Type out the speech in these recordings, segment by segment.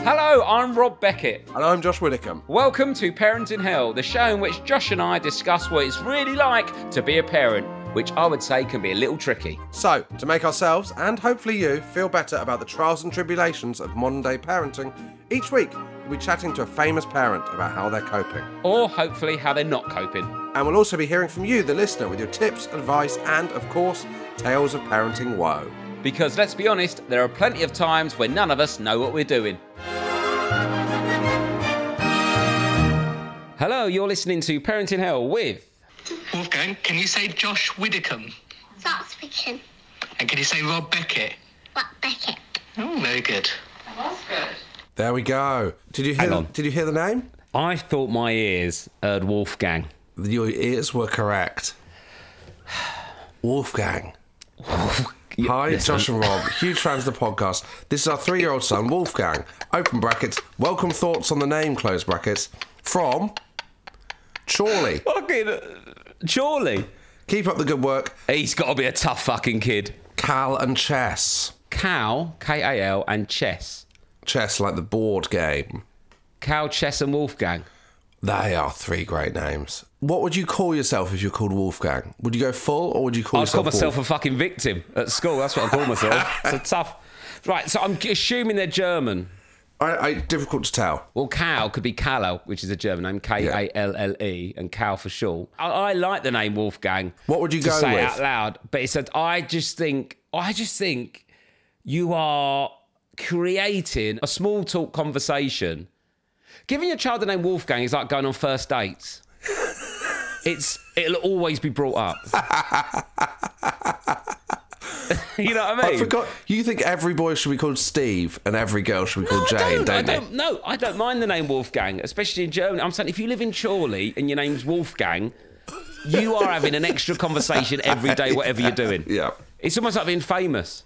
Hello, I'm Rob Beckett. And I'm Josh Widdicombe. Welcome to Parent in Hell, the show in which Josh and I discuss what it's really like to be a parent, which I would say can be a little tricky. So, to make ourselves, and hopefully you, feel better about the trials and tribulations of modern day parenting, each week we'll be chatting to a famous parent about how they're coping. Or hopefully how they're not coping. And we'll also be hearing from you, the listener, with your tips, advice, and, of course, tales of parenting woe. Because let's be honest, there are plenty of times when none of us know what we're doing. Hello, you're listening to Parent in Hell with... Wolfgang, can you say Josh Widdicombe? That's fiction. And can you say Rob Beckett? What Beckett? Oh, very good. That's good. There we go. Did you Hang on. Did you hear the name? I thought my ears heard Wolfgang. Your ears were correct. Wolfgang. Hi, listen. Josh and Rob, huge fans of the podcast. This is our 3-year-old son, Wolfgang. Open brackets. Welcome thoughts on the name, close brackets. From Chorley. Fucking Chorley. Keep up the good work. He's got to be a tough fucking kid. Cal and Chess. Cal, K-A-L, and Chess. Chess, like the board game. Cal, Chess, and Wolfgang. They are 3 great names. What would you call yourself if you're called Wolfgang? Would you go full, or would you call I'd call yourself myself Wolf? a fucking victim at school. That's what I call myself. It's a tough... Right, so I'm assuming they're German. Difficult to tell. Well, Cal could be Kalle, which is a German name, K-A-L-L-E, and Cal for short. I like the name Wolfgang. What would you to go say with? out loud, but it said, I just think you are creating a small talk conversation. Giving your child the name Wolfgang is like going on first dates. It'll always be brought up. You know what I mean? I forgot. You think every boy should be called Steve and every girl should be called Jane, don't you? No, I don't mind the name Wolfgang, especially in Germany. I'm saying if you live in Chorley and your name's Wolfgang, you are having an extra conversation every day, whatever you're doing. Yeah. It's almost like being famous.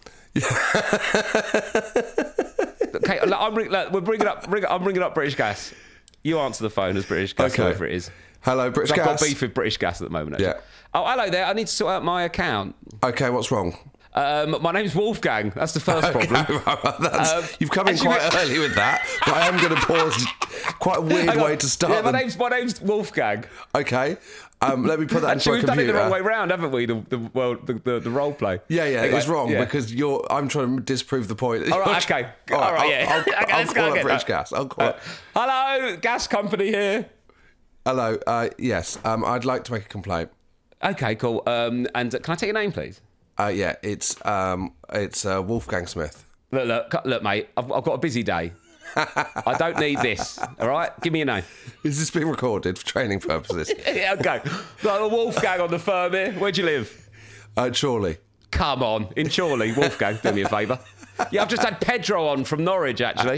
Okay, I'm bringing up British Gas. You answer the phone as British Gas, Okay. whoever it is. Hello, British I've got Gas. beef with British Gas at the moment. Actually. Yeah. Oh, hello there. I need to sort out my account. Okay, what's wrong? My name's Wolfgang. That's the first problem. You've come in actually, quite early with that, but I am going to pause. Quite a weird Hang on. way to start. Yeah, my name's Wolfgang. Okay. Let me put that Actually, into we've my done it the computer. wrong way round, haven't we? The role play. Yeah, Anyway, it's wrong yeah. because I'm trying to disprove the point. All right, okay. All right, yeah. I'll Okay, let's go call up again. British Gas. I'll call it. Hello, gas company here. Hello. Yes. I'd like to make a complaint. Okay, cool. And can I take your name, please? Yeah. It's Wolfgang Smith. Look, mate. I've got a busy day. I don't need this. All right, give me your name. Is this being recorded for training purposes? Yeah, okay. Like the Wolfgang on the firm here. Where'd you live? Chorley. Come on, in Chorley. Wolfgang, do me a favour. Yeah, I've just had Pedro on from Norwich, actually.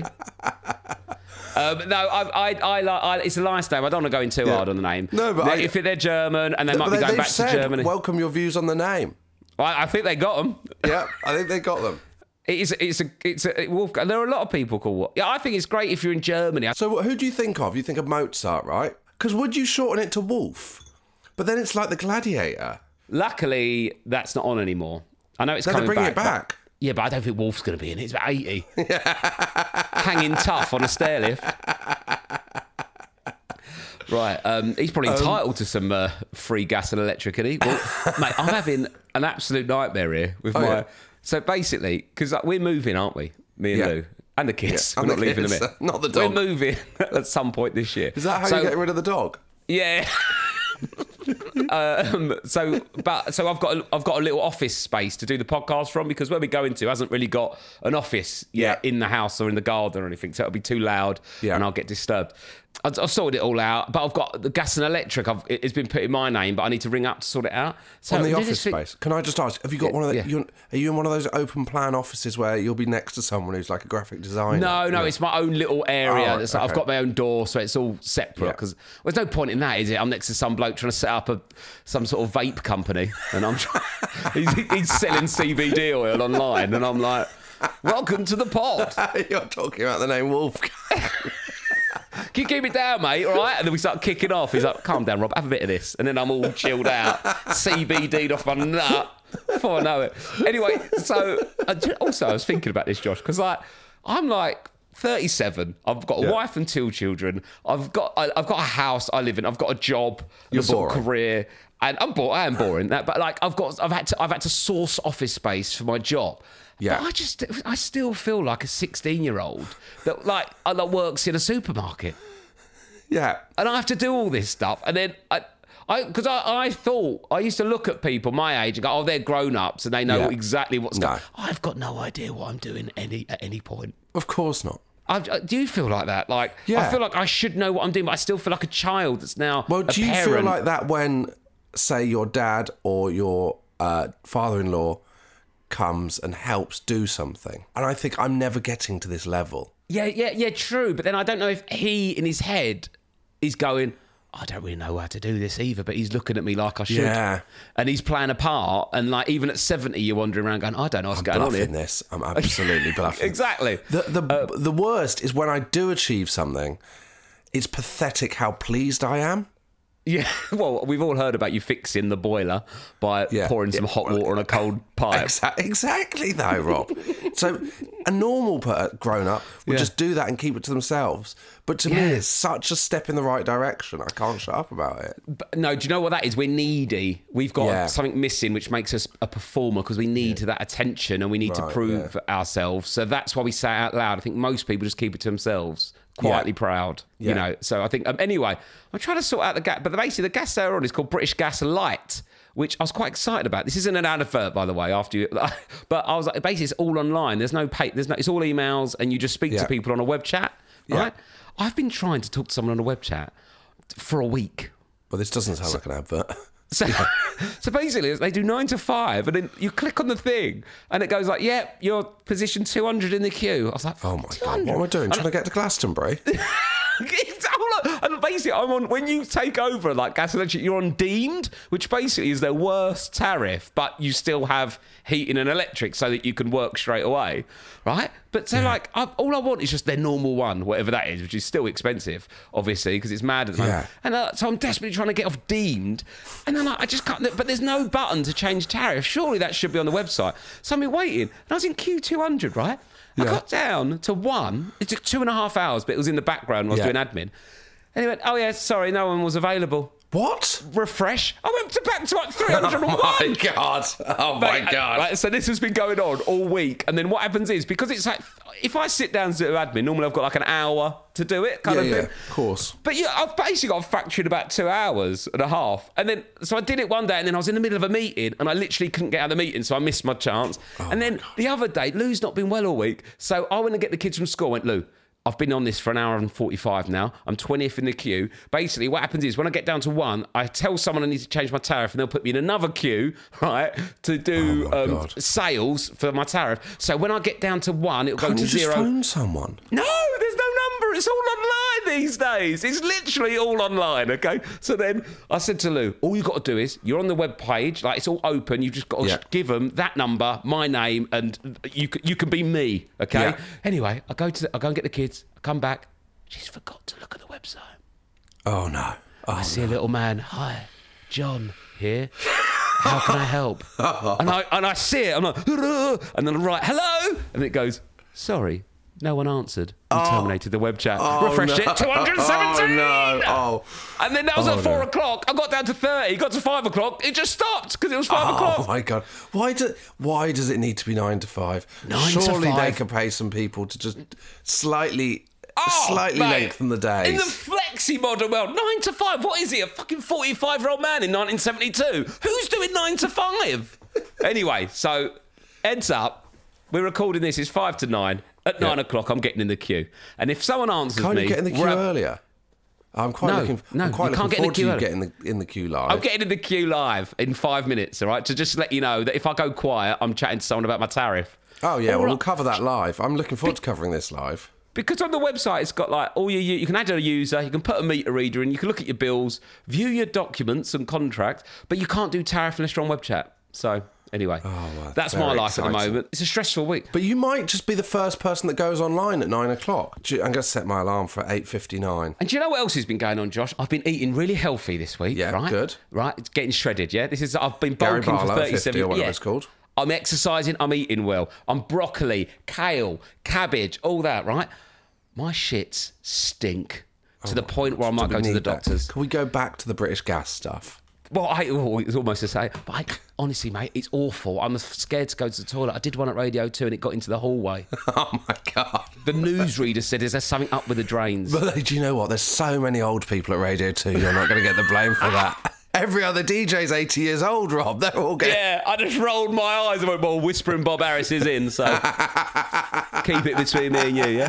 No, I it's a nice name. I don't want to go in too hard on the name. No, but if they're German and they might be going they've back to said, Germany. welcome your views on the name. I think they got them. Yeah, I think they got them. It's a Wolfgang. There are a lot of people called. Yeah, I think it's great if you're in Germany. So who do you think of? You think of Mozart, right? Because would you shorten it to Wolf? But then it's like the Gladiator. Luckily, that's not on anymore. I know it's Then they coming bring back. it back. Yeah, but I don't think Wolf's going to be in it. It's about 80. Hanging tough on a stair lift. Right, he's probably entitled to some free gas and electric, isn't he? Well, mate, I'm having an absolute nightmare here with my... yeah. So basically, because we're moving, aren't we? Me and Yeah. Lou. And the kids. Yeah, We're and not the leaving kids, them in. not the dog. We're moving at some point this year. Is that how you get rid of the dog? Yeah. So I've got a little office space to do the podcast from because where we go into hasn't really got an office yet in the house or in the garden or anything, so it'll be too loud and I'll get disturbed. I've sorted it all out, but I've got the gas and electric. It's been put in my name, but I need to ring up to sort it out. So On the I did office this thing- space. Can I just ask, have you got one of the... yeah. Are you in one of those open plan offices where you'll be next to someone who's like a graphic designer? No, it's my own little area. Oh, It's like I've okay. got my own door, so it's all separate. Yeah. Because there's no point in that, is it? I'm next to some bloke trying to set up some sort of vape company, and I'm he's selling CBD oil online, and I'm like, "Welcome to the pod. You're talking about the name Wolfgang. Can you keep it down, mate? All right?" And then we start kicking off. He's like, "Calm down, Rob. Have a bit of this." And then I'm all chilled out, CBD'd off my nut before I know it. Anyway, so I was thinking about this, Josh, because I'm like 37. I've got a wife and 2 children. I've got a house I live in. I've got a job, You're a sort of boring. career, and I am boring. But like I've had to source office space for my job. Yeah. But I still feel like a 16-year-old that works in a supermarket, Yeah. and I have to do all this stuff, and then because I thought I used to look at people my age and go, oh, they're grown-ups and they know exactly what's going on. I've got no idea what I'm doing at any point. Of course not. Do you feel like that? Like, Yeah. I feel like I should know what I'm doing, but I still feel like a child that's now Well, a do you parent. feel like that when, say, your dad or your father-in-law comes and helps do something? And I think I'm never getting to this level. Yeah, true. But then I don't know if he, in his head, is going, I don't really know how to do this either, but he's looking at me like I should. Yeah. And he's playing a part, and like even at 70, you're wandering around going, I don't know what's going on Bluffing here. this. I'm absolutely bluffing. Exactly. The worst is when I do achieve something, it's pathetic how pleased I am. Yeah, well, we've all heard about you fixing the boiler by pouring some hot water on a cold pipe. Exactly, though, Rob. So a normal grown-up would just do that and keep it to themselves. But to me, it's such a step in the right direction. I can't shut up about it. But no, do you know what that is? We're needy. We've got something missing which makes us a performer because we need that attention and we need to prove ourselves. So that's why we say it out loud. I think most people just keep it to themselves. Quietly proud, you know. So I think anyway, I'm trying to sort out the gas. But basically, the gas they're on is called British Gas Light, which I was quite excited about. This isn't an advert, by the way. But I was like, basically, it's all online. There's no pay. It's all emails, and you just speak to people on a web chat. Right? I've been trying to talk to someone on a web chat for a week. Well, this doesn't sound like an advert. So basically, they do 9 to 5, and then you click on the thing, and it goes like, "Yep, you're position 200 in the queue." I was like, Oh my 200? God, what am I doing? Trying to get to Glastonbury? And basically, I'm on when you take over like gas and electric, you're on deemed, which basically is their worst tariff, but you still have heating and electric so that you can work straight away, right? But so like, all I want is just their normal one, whatever that is, which is still expensive, obviously, because it's mad at the moment. And so I'm desperately trying to get off deemed, and then I just can't. But there's no button to change tariff. Surely that should be on the website. So I've been waiting, and I was in Q200, right? I got down to 1. It took 2.5 hours, but it was in the background when I was doing admin. And he went, oh, yeah, sorry, no one was available. What? Refresh. I went back to like 301. Oh, my God. Oh, my God. Right, so this has been going on all week. And then what happens is, because it's like, if I sit down to do admin, normally I've got like an hour to do it, kind of thing. Of course. But yeah, I've basically got a factory in about 2 hours and a half. And then, so I did it one day, and then I was in the middle of a meeting, and I literally couldn't get out of the meeting, so I missed my chance. And then the other day, Lou's not been well all week, so I went to get the kids from school. I went, Lou, I've been on this for an hour and 45 now. I'm 20th in the queue. Basically, what happens is when I get down to 1, I tell someone I need to change my tariff, and they'll put me in another queue, right, to do sales for my tariff. So when I get down to 1, it'll go to 0. Can't you just phone someone? No, there's no number. It's all online these days. It's literally all online, okay? So then I said to Lou, all you've got to do is, you're on the web page, like it's all open. You've just got to give them that number, my name, and you can be me, okay? Yeah. Anyway, I go and get the kids. I come back. She's forgot to look at the website. Oh, no. I see a little man. Hi, John here. How can I help? and I see it. I'm like, and then I write, hello. And it goes, sorry, no one answered. You terminated the web chat. Refreshed it, 217. Oh, no. And then that was at 4 o'clock. I got down to 30. Got to 5 o'clock. It just stopped because it was 5 o'clock. Oh, my God. Why does it need to be 9 to 5? 9 to Surely 5. they could pay some people to just slightly Mate, lengthen the days. In the flexi model world, 9 to 5. What is he? A fucking 45-year-old man in 1972? Who's doing 9 to 5? Anyway, so heads up. We're recording this. It's 5 to 9. At 9 o'clock, I'm getting in the queue. And if someone answers Can't me... you get in the queue earlier? I'm quite looking forward to you getting in the queue live. I'm getting in the queue live in 5 minutes, all right? To just let you know that if I go quiet, I'm chatting to someone about my tariff. Oh, yeah, well, we'll cover that live. I'm looking forward to covering this live. Because on the website, it's got like all you can add a user, you can put a meter reader in, you can look at your bills, view your documents and contract, but you can't do tariff unless you're on web chat. So anyway, that's my life at the moment. It's a stressful week. But you might just be the first person that goes online at 9 o'clock. I'm going to set my alarm for 8:59. And do you know what else has been going on, Josh? I've been eating really healthy this week. Yeah, right? good. Right, it's getting shredded. Yeah, I've been Gary bulking for Barlow, 37 50 or whatever yeah. it's called. I'm exercising. I'm eating well. I'm broccoli, kale, cabbage, all that. Right. my shits stink to the point where I might go to the doctors. Can we go back to the British Gas stuff? Well, it's almost the same. But honestly, mate, it's awful. I'm scared to go to the toilet. I did one at Radio 2 and it got into the hallway. Oh, my God. The newsreader said, is there something up with the drains? But do you know what? There's so many old people at Radio 2, you're not going to get the blame for that. Every other DJ's 80 years old, Rob. They're all getting... Yeah, I just rolled my eyes and went, well, Whispering Bob Harris is in, so keep it between me and you, yeah?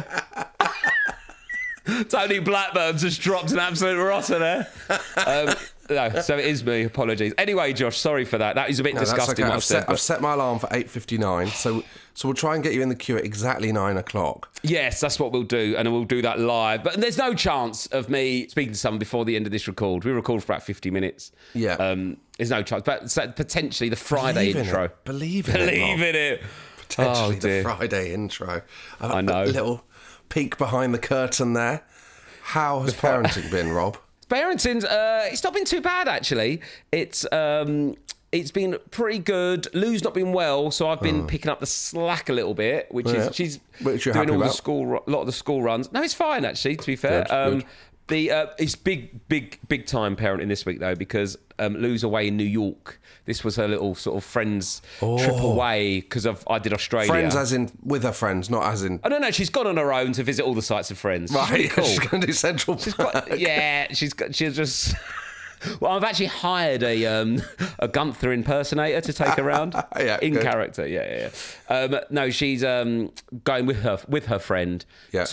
Tony Blackburn's just dropped an absolute rotter there. No, so it is me. Apologies. Anyway, Josh, sorry for that. That is a bit disgusting. That's okay. I've set my alarm for 8:59, so we'll try and get you in the queue at exactly 9 o'clock. Yes, that's what we'll do, and we'll do that live. But there's no chance of me speaking to someone before the end of this record. We record for about 50 minutes. Yeah. There's no chance. But so potentially the Friday intro. Believe in it. Potentially the Friday intro. I know. A little peek behind the curtain there. How has parenting been, Rob? Parenting's it's not been too bad actually. It's been pretty good. Lou's not been well, so I've been picking up the slack a little bit, which she's doing all a lot of the school runs. No, it's fine actually. To be fair, good. It's big time parenting this week though because Lou's away in New York. This was her little sort of friends trip away because I did Australia. Friends as in with her friends, not as in... I don't know. She's gone on her own to visit all the sites of Friends. Right, really cool. She's going to do Central Park. She's just... Well, I've actually hired a Gunther impersonator to take her around in character. Yeah. No, she's going with her friend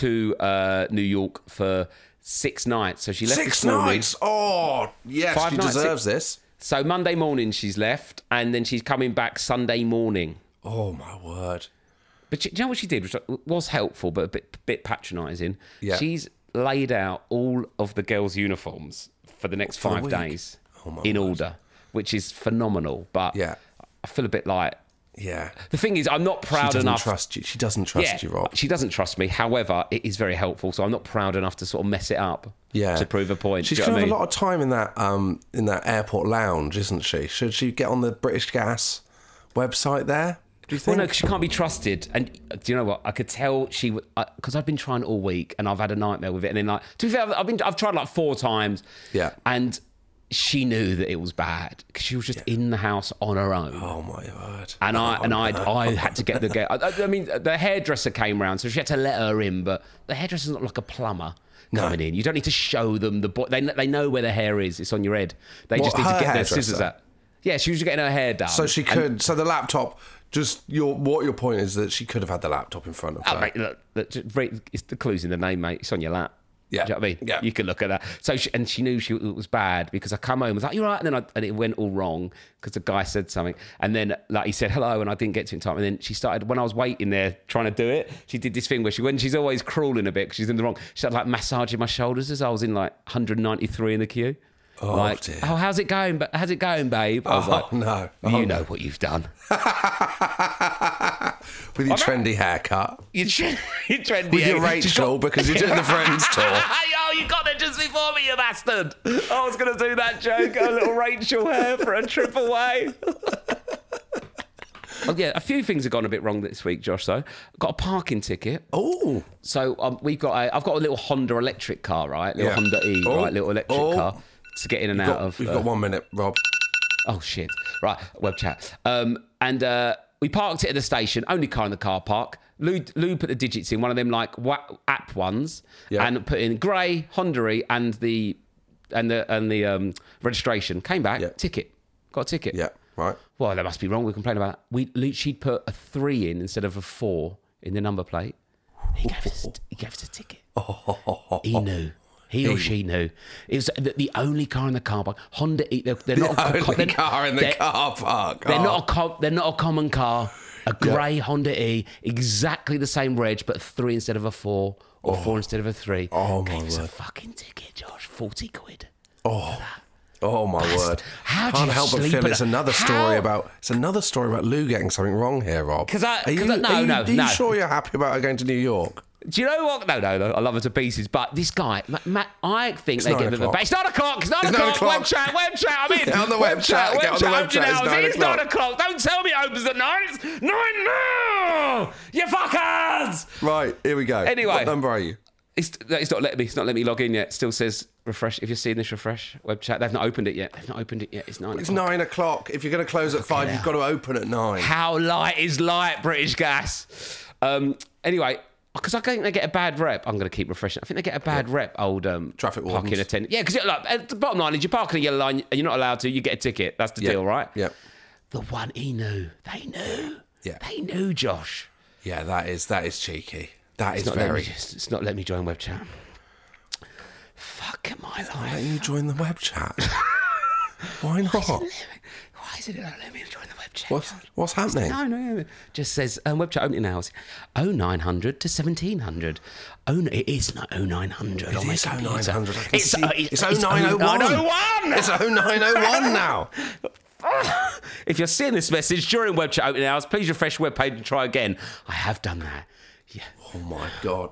to New York for 6 nights. So she left 6 nights. Oh, yes, she deserves this. So Monday morning she's left, and then she's coming back Sunday morning. Oh my word! But do you know what she did, which was helpful but a bit patronising? Yeah. She's laid out all of the girls' uniforms for the next 5 days in order, which is phenomenal. But I feel a bit like... Yeah. The thing is, I'm not proud enough. She doesn't trust you, Rob. She doesn't trust me. However, it is very helpful, so I'm not proud enough to sort of mess it up to prove a point. She's going to have a lot of time in that airport lounge, isn't she? Should she get on the British Gas website there? Do you think? Well, no, she can't be trusted. And do you know what? I could tell she would, because I've been trying all week and I've had a nightmare with it. And then, to be fair, I've tried like 4 times. Yeah. And she knew that it was bad because she was just in the house on her own. Oh my word! And I had to get the girl. I mean, the hairdresser came round, so she had to let her in. But the hairdresser's not like a plumber coming in. You don't need to show them the. They know where the hair is. It's on your head. They just need to get their scissors out. Yeah, she was getting her hair done. So she could. So the laptop. Just your point is that she could have had the laptop in front of her. Mate, look, it's the clues in the name, mate. It's on your lap. Yeah. Do you know what I mean? Yeah. You can look at that. So she knew it was bad because I come home and was like, "You're right," and then and it went all wrong because the guy said something, and then like he said hello, and I didn't get to it in time, and then she started when I was waiting there trying to do it. She did this thing where when she's always crawling a bit because she's in the wrong. She started like massaging my shoulders as I was in like 193 in the queue. Oh, like, dear. Oh, how's it going? But how's it going, babe? I was like, no. You know what you've done. With your trendy haircut. Your trendy with your Rachel, because you're doing the Friends tour. Oh, you got it just before me, you bastard. I was going to do that joke. A little Rachel hair for a trip away. Oh, yeah, a few things have gone a bit wrong this week, Josh, though. Got a parking ticket. Oh. So I've got a little Honda electric car, right? Little Honda E, right? Little electric car to get in and out of. We've got 1 minute, Rob. Oh, shit. Right, web chat. We parked it at the station, only car in the car park. Lou put the digits in, one of them like app ones, and put in grey, Honda and the registration. Came back, ticket. Got a ticket. Yeah, right. Well, that must be wrong. We complained about that. She'd put a 3 in instead of a 4 in the number plate. He gave us a ticket. He knew. He or she knew. It was the only car in the car park. Honda E. They're not the only car in the car park. They're not a common car. A grey Honda E, exactly the same reg, but 3 instead of a 4, or 4 instead of a 3. Oh my Gave us word! A fucking ticket, Josh. 40 quid. Oh my word! Can't help but feel it's another story about Lou getting something wrong here, Rob. Are you sure you're happy about her going to New York? Do you know what? No, I love her to pieces. But this guy, Matt, I think they get the best. It's 9 o'clock. It's 9 o'clock. Web chat. I'm in. Get on the web chat. Get on the web chat. It's 9 o'clock. Don't tell me it opens at 9. It's 9 now. You fuckers. Right, here we go. Anyway. What number are you? It's not letting me. It's not letting me log in yet. It still says refresh. If you're seeing this, refresh web chat. They've not opened it yet. It's 9 o'clock. It's 9 o'clock. If you're going to close at 5, you've got to open at 9. How light is light, British Gas? Anyway, because I think they get a bad rep. I'm going to keep refreshing. I think they get a bad rep, old traffic parking wardens. attendant. Yeah, because the bottom line is you're parking a yellow line and you're not allowed to. You get a ticket. That's the deal, right? Yeah. The one he knew. They knew. Yeah. They knew, Josh. Yeah, that is cheeky. That is It's not letting me join web chat. Fuck my life. Why don't you join the web chat? Why not? Why is it not letting me join the web chat? What's happening? No. Just says web chat opening hours 0900 to 1700. It is not 0900. It is 0900. It's 0901. 0901. It's 0901 now. If you're seeing this message during web chat opening hours, please refresh the web page and try again. I have done that. Yeah. Oh my God.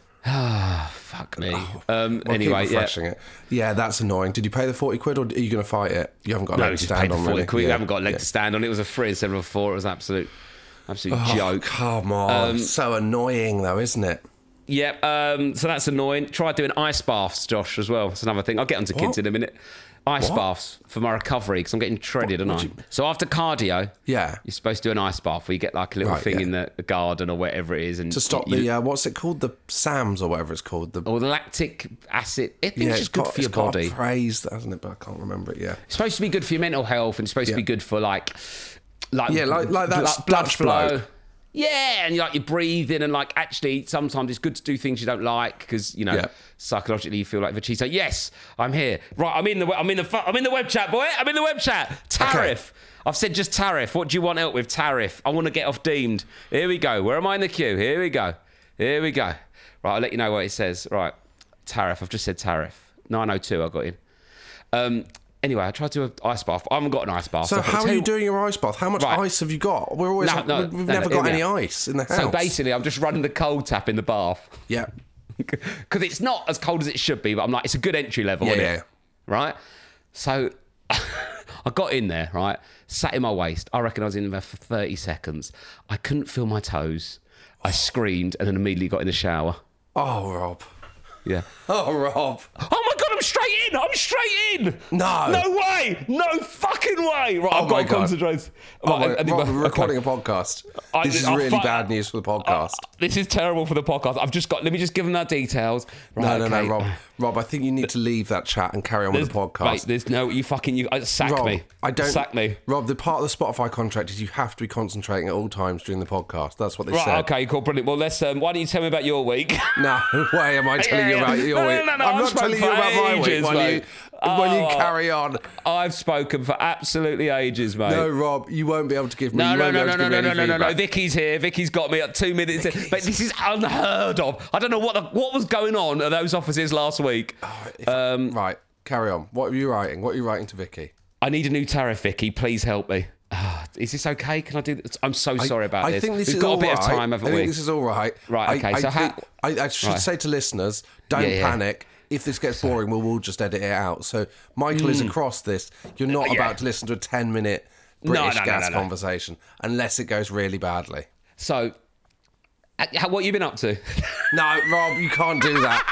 Fuck me. Anyway, it. Yeah, that's annoying. Did you pay the 40 quid or are you going to fight it? You haven't got a leg to stand on, really. Quid. You haven't got a leg to stand on. It was a 3 instead of a 4. It was absolute joke. Come on. So annoying, though, isn't it? Yep. So that's annoying. Try doing ice baths, Josh, as well. That's another thing. I'll get onto kids in a minute. Ice baths for my recovery because I'm getting shredded, So after cardio, you're supposed to do an ice bath where you get like a little thing in the garden or wherever it is, and to stop the what's it called, the SAMs or whatever it's called, or the lactic acid. I think it's just good for your body. Got a phrase, hasn't it? But I can't remember it. Yeah, it's supposed to be good for your mental health and it's supposed to be good for like that blood flow. Bloke. Yeah, and you're breathing, and actually sometimes it's good to do things you don't like because psychologically you feel like Vachito. Yes, I'm here. Right, I'm in the web chat, boy. I'm in the web chat. Tariff. Okay. I've said just tariff. What do you want help with? Tariff. I want to get off deemed. Here we go. Where am I in the queue? Here we go. Right, I'll let you know what it says. Right, tariff. I've just said tariff. 902. I got in. Anyway, I tried to do an ice bath. I haven't got an ice bath. So how are you doing your ice bath? How much ice have you got? We've never got any ice in the house. So basically, I'm just running the cold tap in the bath. Yeah. Because it's not as cold as it should be, but I'm like, it's a good entry level, isn't it? Right? So I got in there, right? Sat in my waist. I reckon I was in there for 30 seconds. I couldn't feel my toes. I screamed and then immediately got in the shower. Oh, Rob. Yeah. Oh, Rob. Oh my God, I'm straight in. No. No way. No fucking way. Right, I've got to concentrate. Rob, we're recording a podcast. This is really bad news for the podcast. This is terrible for the podcast. Let me just give them that details. Right, no, Rob, I think you need to leave that chat and carry on with the podcast. Mate, there's no, sack me. Sack me. Rob, the part of the Spotify contract is you have to be concentrating at all times during the podcast. That's what they said. Right, okay, cool, brilliant. Well, let's, why don't you tell me about your week? No way am I telling you about your week. No, I'm not telling you about my week when you carry on. I've spoken for absolutely ages, mate. No, Rob, you won't be able to give me No. Vicky's here. Vicky's got me at 2 minutes. But this is unheard of. I don't know what was going on at those offices last week. Right, carry on. What are you writing? What are you writing to Vicky? I need a new tariff, Vicky. Please help me. Is this okay? Can I do this? I'm so sorry about this. I think this We've is got all a bit right. of time, haven't we? I think this is all right. Right, okay. I should say to listeners, don't panic. If this gets boring, we'll just edit it out. So Michael is across this. You're not about to listen to a 10-minute British gas conversation unless it goes really badly. So, what have you been up to? No, Rob, you can't do that.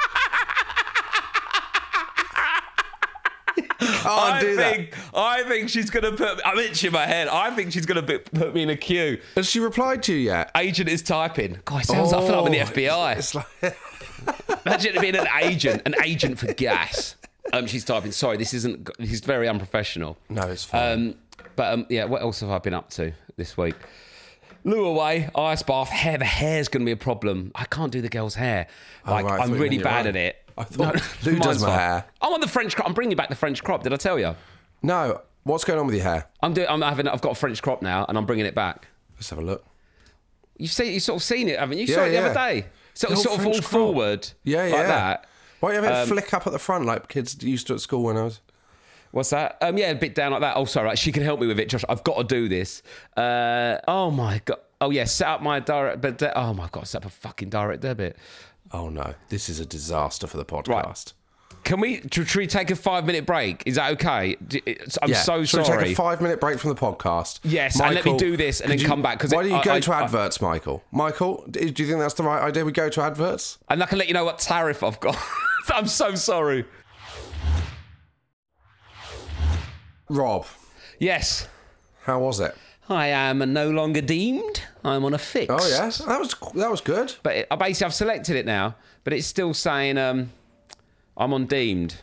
I think she's going to put... I'm itching my head. I think she's going to put me in a queue. Has she replied to you yet? Agent is typing. God, it sounds like I feel like I'm in the FBI. It's like... Imagine being an agent for gas. She's typing. Sorry, this is very unprofessional. No, it's fine. What else have I been up to this week? Lou away, ice bath, hair. The hair's going to be a problem. I can't do the girl's hair. I'm really bad at it. I thought Lou does my hair. I'm on the French crop. I'm bringing back the French crop. Did I tell you? No. What's going on with your hair? I've got a French crop now, and I'm bringing it back. Let's have a look. You've sort of seen it, haven't you? You saw it the other day. Sort of all forward. Yeah. Like that. Why don't you have it flick up at the front like kids used to at school when I was... What's that? A bit down like that. Oh, sorry. Right. She can help me with it, Josh. I've got to do this. Oh, my God. Oh, yeah. Set up my direct... Oh, my God. Set up a fucking direct debit. Oh, no. This is a disaster for the podcast. Should we take a 5-minute break? Is that okay? I'm so Should sorry. we take a 5-minute break from the podcast? Yes, Michael, and let me do this and then come back. Why don't you go to adverts, Michael? Michael, do you think that's the right idea? We go to adverts? And I can let you know what tariff I've got. I'm so sorry. Rob. Yes. How was it? I am no longer deemed. I'm on a fix. Oh, yes. That was good. But I've selected it now, but it's still saying I'm on deemed.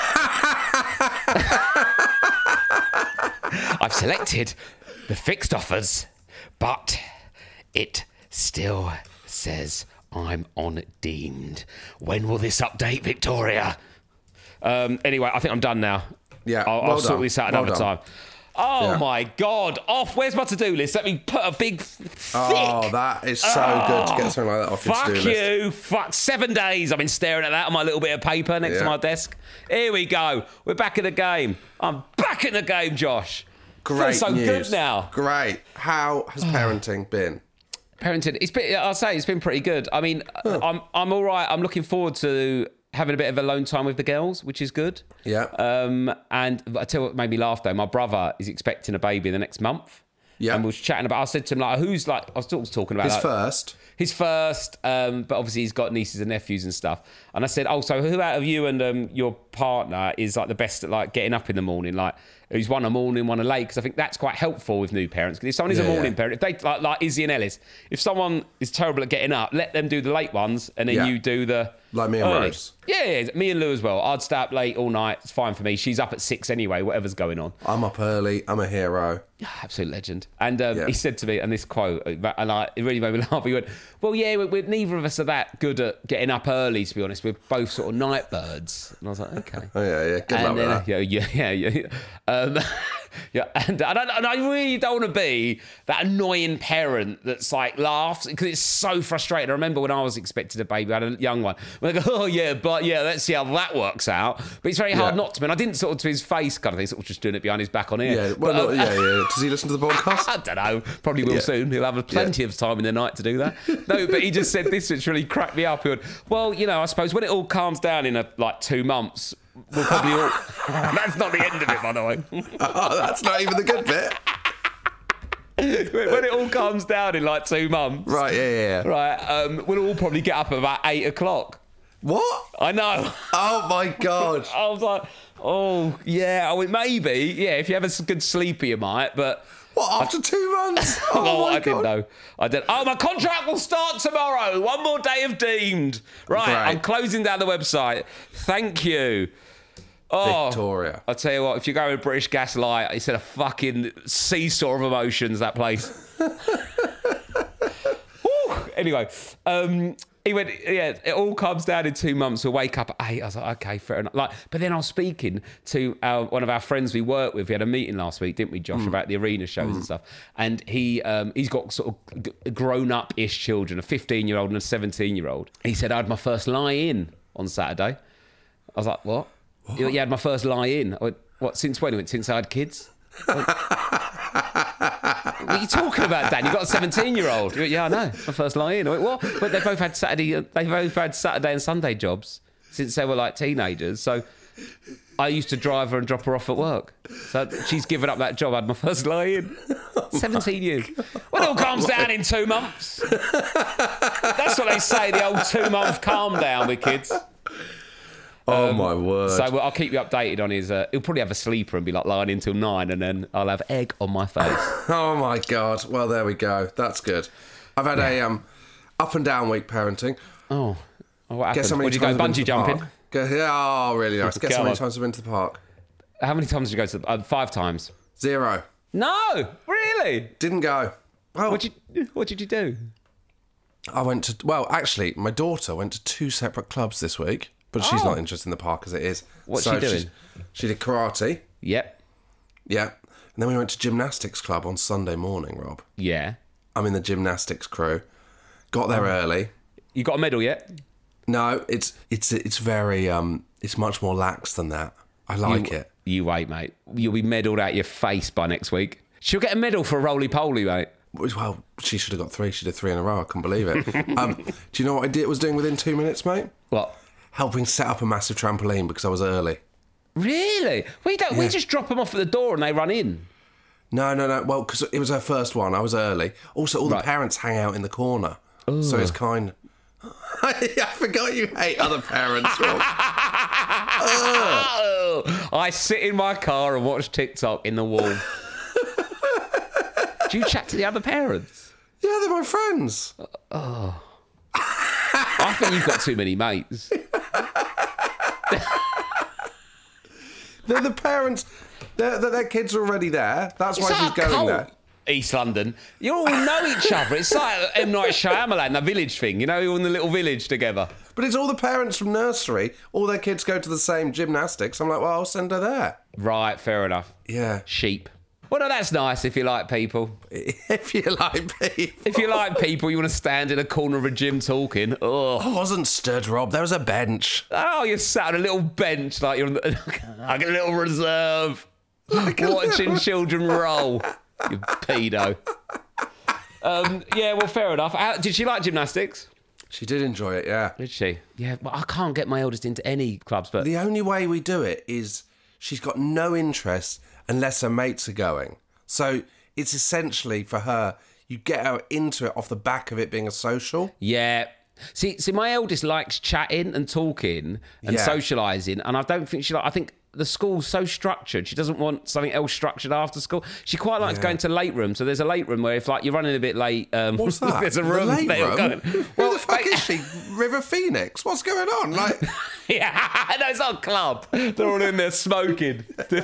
I've selected the fixed offers, but it still says I'm on deemed. When will this update, Victoria? Anyway, I think I'm done now. Yeah, I'll sort this out another time. Oh my God! Off. Where's my to-do list? Let me put a big. Oh, that is so good to get something like that off your to-do list. Fuck you! Fuck 7 days. I've been staring at that on my little bit of paper next to my desk. Here we go. We're back in the game. I'm back in the game, Josh. Great Feels so news. good now. Great. How has parenting been? Parenting. I'll say it's been pretty good. I mean, I'm all right. I'm looking forward to having a bit of alone time with the girls, which is good. Yeah. And I tell you what made me laugh though. My brother is expecting a baby in the next month. Yeah. And we was chatting about. I said to him I was talking about his first. But obviously he's got nieces and nephews and stuff. And I said, so who out of you and your partner is like the best at like getting up in the morning? Like who's one a morning, one a late? Because I think that's quite helpful with new parents. Because if someone is a morning parent, if they like Izzy and Ellis, if someone is terrible at getting up, let them do the late ones, and then you do the like me and early. Rose. Yeah, me and Lou as well. I'd stay up late all night. It's fine for me. She's up at 6 anyway, whatever's going on. I'm up early. I'm a hero. Absolute legend. And he said to me, and this quote, and it really made me laugh. He went, well, yeah, we're neither of us are that good at getting up early, to be honest. We're both sort of night birds. And I was like, okay. Oh, yeah. Good luck with that. Yeah. And I really don't want to be that annoying parent that's like laughs because it's so frustrating. I remember when I was expecting a baby, I had a young one. When I go, let's see how that works out. But it's very hard not to. And I didn't sort of to his face kind of thing, sort of just doing it behind his back on here. Yeah, well, Does he listen to the podcast? I don't know. Probably will soon. He'll have plenty of time in the night to do that. No, but he just said this, which really cracked me up. He went, well, I suppose when it all calms down in 2 months, we'll probably all... That's not the end of it, by the way. Oh, that's not even the good bit. When it all calms down in 2 months. Right, yeah. Right, we'll all probably get up at about 8 o'clock. What? I know. Oh, my God. I was like, oh, yeah. I mean, maybe, if you have a good sleeper, you might, but... What, after 2 months? I didn't know. My contract will start tomorrow. One more day of deemed. Right, great. I'm closing down the website. Thank you. Oh, Victoria. I'll tell you what, if you go with British Gas Light, it's a fucking seesaw of emotions, that place. Anyway, he went, it all comes down in 2 months. We'll wake up at 8. I was like, okay, fair enough. But then I was speaking to one of our friends we work with. We had a meeting last week, didn't we, Josh, about the arena shows and stuff. And he's got sort of grown-up-ish children, a 15-year-old and a 17-year-old. He said, I had my first lie-in on Saturday. I was like, what? You had my first lie-in. I went, what, since when? He went, since I had kids. What are you talking about, Dan? You've got a 17-year-old. Yeah, I know. My first lie-in. I went, what? But they both had Saturday and Sunday jobs since they were teenagers. So I used to drive her and drop her off at work. So she's given up that job. I had my first lie-in. 17 years. Well, it all calms down in 2 months. That's what they say, the old 2-month calm down with kids. Oh, my word. So I'll keep you updated on his... he'll probably have a sleeper and be lying in till 9, and then I'll have egg on my face. Oh, my God. Well, there we go. That's good. I've had a up and down week parenting. Oh, what happened? Did you go bungee jumping? Oh, really nice. Guess how many times I've been to the park? How many times did you go to the... 5 times? 0. No, really? Didn't go. Well, what did you do? I went to... Well, actually, my daughter went to 2 separate clubs this week. But she's not interested in the park as it is. What's she doing? She did karate. Yep. Yeah. And then we went to gymnastics club on Sunday morning, Rob. Yeah. I'm in the gymnastics crew. Got there early. You got a medal yet? No, it's very it's much more lax than that. I like it. You wait, mate. You'll be medalled out your face by next week. She'll get a medal for a roly-poly, mate. Well, she should have got 3. She did 3 in a row. I couldn't believe it. Do you know what I was doing within 2 minutes, mate? What? helping set up a massive trampoline because I was early. Really? We don't. We just drop them off at the door and they run in. No. Well, because it was her first one. I was early. Also, all the parents hang out in the corner. Ooh. So it's kind... I forgot you hate other parents, Rob. I sit in my car and watch TikTok in the wall. Do you chat to the other parents? Yeah, they're my friends. Oh. I think you've got too many mates. They're the parents. Their kids are already there. That's why she's going there. East London. You all know each other. It's like M. Night Shyamalan, the village thing. You know, you're in the little village together. But it's all the parents from nursery. All their kids go to the same gymnastics. I'm like, well, I'll send her there. Right, fair enough. Yeah. Sheep. Well, no, that's nice if you like people. If you like people. If you like people, you want to stand in a corner of a gym talking. Ugh. I wasn't stood, Rob. There was a bench. Oh, you're sat on a little bench like you're like a little reserve. Watching children roll. You pedo. Yeah, well, fair enough. Did she like gymnastics? She did enjoy it, yeah. Did she? Yeah, well, I can't get my eldest into any clubs, but... The only way we do it is she's got no interest unless her mates are going. So it's essentially, for her, you get her into it off the back of it being a social. Yeah. See, my eldest likes chatting and talking and socialising, and I don't think I think the school's so structured. She doesn't want something else structured after school. She quite likes going to late room. So there's a late room where if like you're running a bit late, what's that? There's a room. The late room? Going, Who the fuck is she? River Phoenix? What's going on? Like, yeah, no, it's not a club. They're all in there smoking.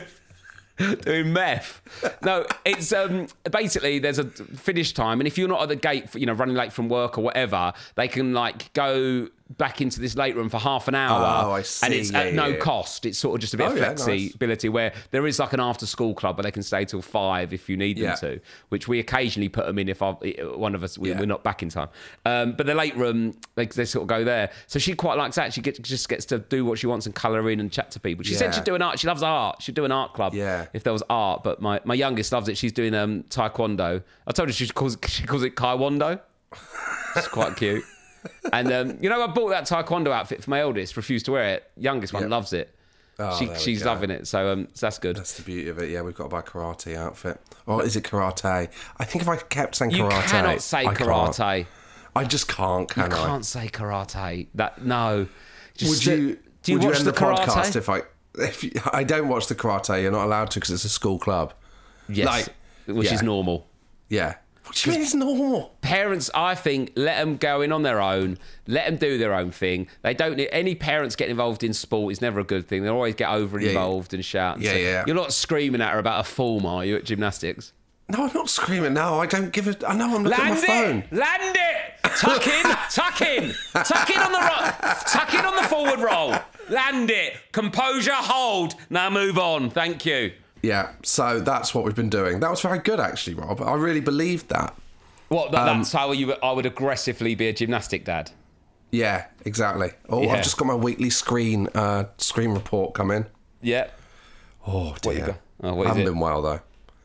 Doing meth. No, it's basically there's a finish time, and if you're not at the gate, for, running late from work or whatever, they can like go back into this late room for half an hour. Oh, I see. And it's at no cost. It's sort of just a bit of flexibility where there is like an after school club where they can stay till 5 if you need them to, which we occasionally put them in if one of us we're not back in time. But the late room they sort of go there. So she quite likes that. She just gets to do what she wants and colour in and chat to people. She said she'd do an art. She loves art. She'd do an art club if there was art. But my youngest loves it. She's doing taekwondo. I told her she calls it kaiwondo. It's quite cute. And I bought that taekwondo outfit for my eldest. Refused to wear it. Youngest one loves it. Oh, she's loving it. So that's good. That's the beauty of it. Yeah, we've got to buy a karate outfit. Or is it karate? I think if I kept saying karate, you cannot say karate. I just can't. Can I? You can't say karate. No. Would you watch the podcast if I don't watch the karate? You're not allowed to because it's a school club. Yes, which is normal. Yeah. What do you mean it's normal? Parents, I think, let them go in on their own. Let them do their own thing. They don't need any parents getting involved in sport is never a good thing. They always get over-involved and shout. And You're not screaming at her about a form, are you, at gymnastics? No, I'm not screaming. No, I don't give it. I know I'm looking at my phone. Land it! Tuck in! Tuck in! Tuck in on the forward roll. Land it! Composure, hold. Now move on. Thank you. Yeah, so that's what we've been doing. That was very good, actually, Rob. I really believed that. What? That's how I would aggressively be a gymnastic dad? Yeah, exactly. Oh, I've just got my weekly screen report come in. Yeah. Oh, dear. What you got? I haven't been well, though.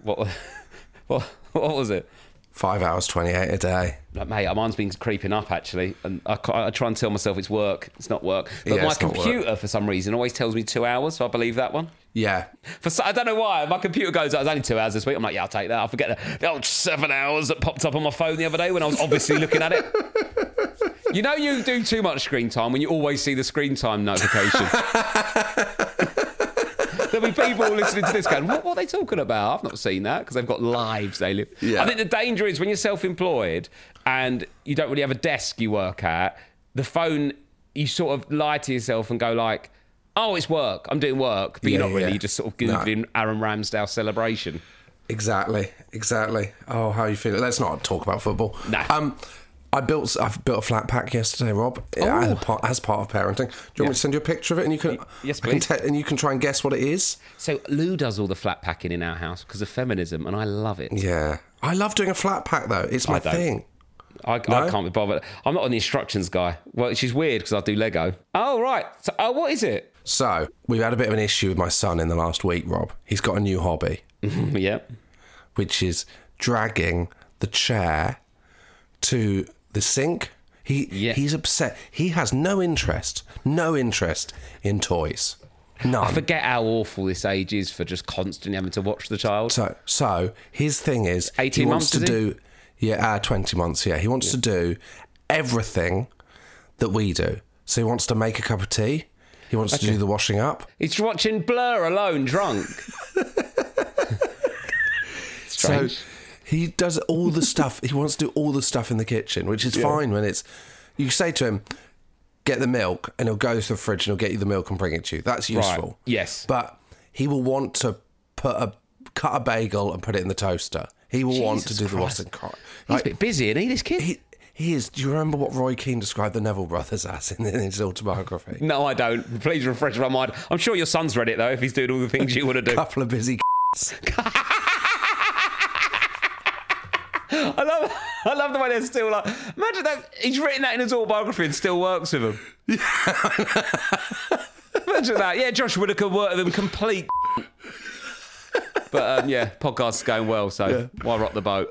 What was it? 5 hours, 28 a day. Mate, mine's been creeping up, actually. And I try and tell myself it's work. It's not work. But my computer, for some reason, always tells me 2 hours, so I believe that one. Yeah. I don't know why. My computer goes, it's only 2 hours this week. I'm like, yeah, I'll take that. I forget the old 7 hours that popped up on my phone the other day when I was obviously looking at it. You know you do too much screen time when you always see the screen time notification. There'll be people listening to this going, what are they talking about? I've not seen that because they've got lives they live. Yeah. I think the danger is when you're self-employed and you don't really have a desk you work at, the phone, you sort of lie to yourself and go like, oh, it's work. I'm doing work. But you're not really. You're just sort of Googling Aaron Ramsdale celebration. Exactly. Oh, how are you feeling? Let's not talk about football. No. I've built a flat pack yesterday, Rob, as part of parenting. Do you want me to send you a picture of it? And you can, yes, please. And you can try and guess what it is. So Lou does all the flat packing in our house because of feminism, and I love it. Yeah. I love doing a flat pack, though. It's my thing. I can't be bothered. I'm not an instructions guy. Well, she's weird because I do Lego. Oh, right. So, what is it? So, we've had a bit of an issue with my son in the last week, Rob. He's got a new hobby. Yep. Which is dragging the chair to the sink. He's upset. He has no interest in toys. None. I forget how awful this age is for just constantly having to watch the child. So his thing is 18 months to do 20 months. Yeah, he wants to do everything that we do. So he wants to make a cup of tea. He wants to do the washing up. He's watching Blur alone, drunk. Strange. So he does all the stuff. He wants to do all the stuff in the kitchen, which is fine when it's. You say to him, "Get the milk," and he'll go to the fridge and he'll get you the milk and bring it to you. That's useful. Right. Yes. But he will want to cut a bagel and put it in the toaster. He will want to do the washing. He's a bit busy, isn't he, this kid? He is. Do you remember what Roy Keane described the Neville brothers as in his autobiography? No, I don't. Please refresh my mind. I'm sure your son's read it, though, if he's doing all the things you want to do. Couple of busy I love the way they're still like... Imagine that he's written that in his autobiography and still works with him. Imagine that. Yeah, Josh Whittaker worked with him complete... But, podcast's going well, so why rock the boat?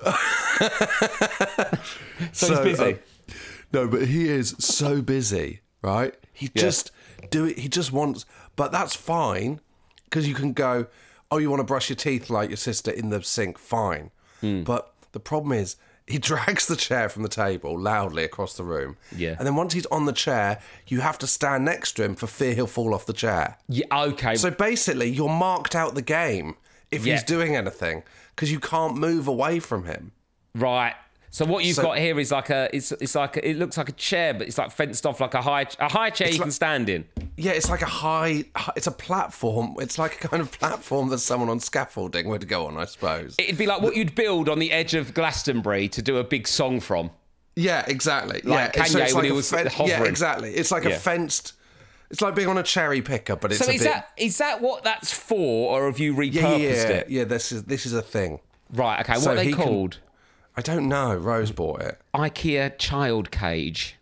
So he's busy. No, but he is so busy, right? He just he just wants... But that's fine, because you can go, oh, you want to brush your teeth like your sister in the sink? Fine. But the problem is, he drags the chair from the table loudly across the room. Yeah. And then once he's on the chair, you have to stand next to him for fear he'll fall off the chair. Yeah, okay. So basically, you're marked out the game if he's doing anything, because you can't move away from him. Right. So what you've got here is like it looks like a chair, but it's like fenced off like a high chair you can stand in. Yeah, it's like it's a platform. It's like a kind of platform that someone on scaffolding would go on, I suppose. It'd be like what you'd build on the edge of Glastonbury to do a big song from. Yeah, exactly. Like Kanye when he was hovering. Yeah, exactly. It's like a fenced... It's like being on a cherry picker, but it's is that what that's for, or have you repurposed it? Yeah, this is a thing. Right, okay. What are they called? I don't know. Rose bought it. IKEA child cage.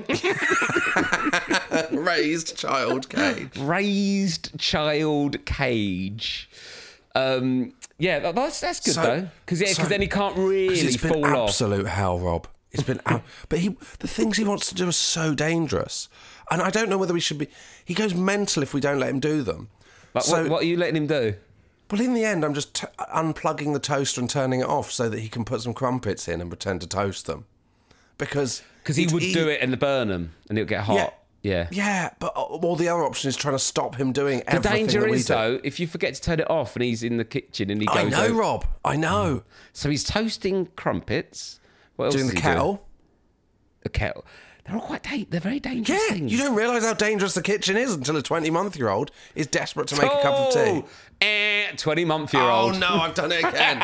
Raised child cage. Raised child cage. Yeah, that's good though, because then he can't really fall off. Absolute hell, Rob. It's been, but the things he wants to do are so dangerous, and I don't know whether we should be. He goes mental if we don't let him do them. But what are you letting him do? Well, in the end, I'm just unplugging the toaster and turning it off so that he can put some crumpets in and pretend to toast them. Because he would do it and burn them and it'll get hot. Yeah, but the other option is trying to stop him doing everything that we do. The danger is, though, if you forget to turn it off and he's in the kitchen and he goes... I know, Rob. I know. So he's toasting crumpets. What else doing the kettle. The kettle. They're all they're very dangerous things. You don't realise how dangerous the kitchen is until a 20-month-year-old is desperate to make a cup of tea. 20-month-year-old. Oh, no, I've done it again.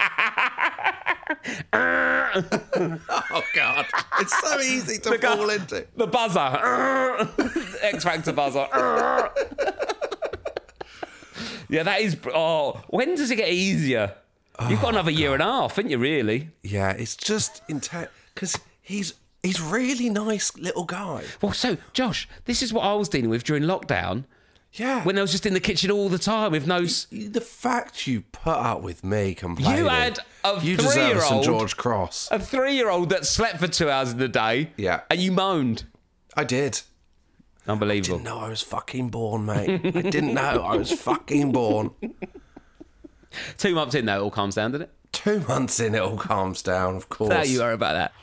Oh, God. It's so easy to fall into. The buzzer. X Factor buzzer. Yeah, that is... Oh, when does it get easier? You've got another year and a half, haven't you, really? Yeah, it's just intense. Because he's really nice little guy. Well, so, Josh, this is what I was dealing with during lockdown. Yeah. When I was just in the kitchen all the time with no... The fact you put up with me complaining... You had a 3-year-old... You deserve a St George Cross. A 3-year-old that slept for 2 hours in the day. Yeah. And you moaned. I did. Unbelievable. I didn't know I was fucking born, mate. I didn't know I was fucking born. 2 months in, though, it all calms down, didn't it? 2 months in, it all calms down, of course. There you are about that.